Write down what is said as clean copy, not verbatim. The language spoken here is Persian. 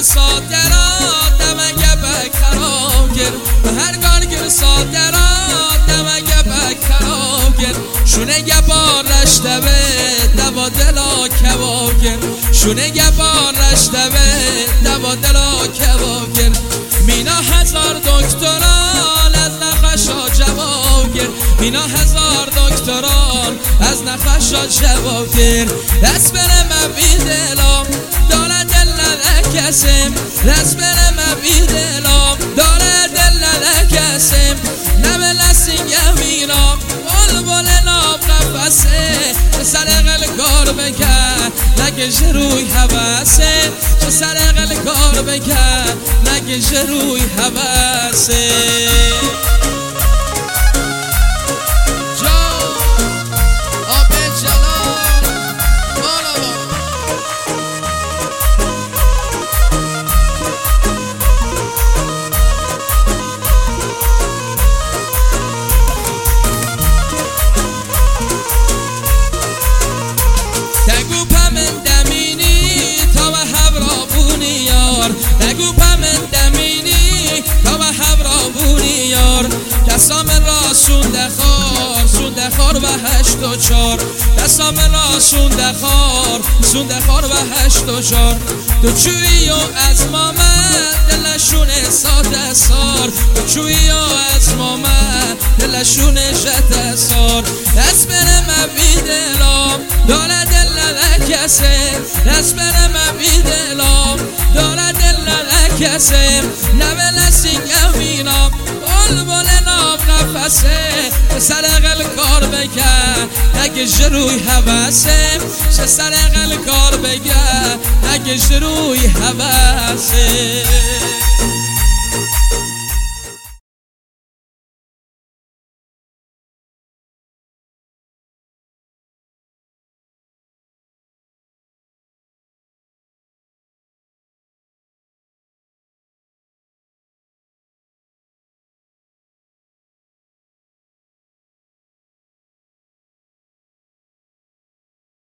صادرات دمگه بک خراب گر هر گالگر صادرات دمگه بک خراب گر شونه گه بار رشته به دوا دلا کباب گر شونه گه بار رشته به دوا دلا کباب گر مینا 1000 دکتران از نخشا جواب گر مینا 1000 دکتران از نخشا جواب گر دست برم بی دلم داره دل نکسیم دست برم بی دلم داره دل نکسیم نبلسین گویرم بلبل ناب قفسه چه سرقل کار بکن نگش روی حواسه چه سرقل کار بکن نگش روی حواسه نگو پمن دمینی تا و حبرابونی یار نگو پمن دمینی تا و حبرابونی یار دستام را سونده خار و 8 و 4 دستام را سونده خار و 8 و 4 تو چویی و از مامن دلشونه ساده سار تو چویی و از مامن دلشونه جده سار دست برم بی دلم داره دل نکسه دست برم بی دلم داره دل نکسه نبلسین گویرم بلبل ناب نفسه چه سرقل کار بگه نگش روی حواسه چه سرقل کار بگه نگش روی حواسه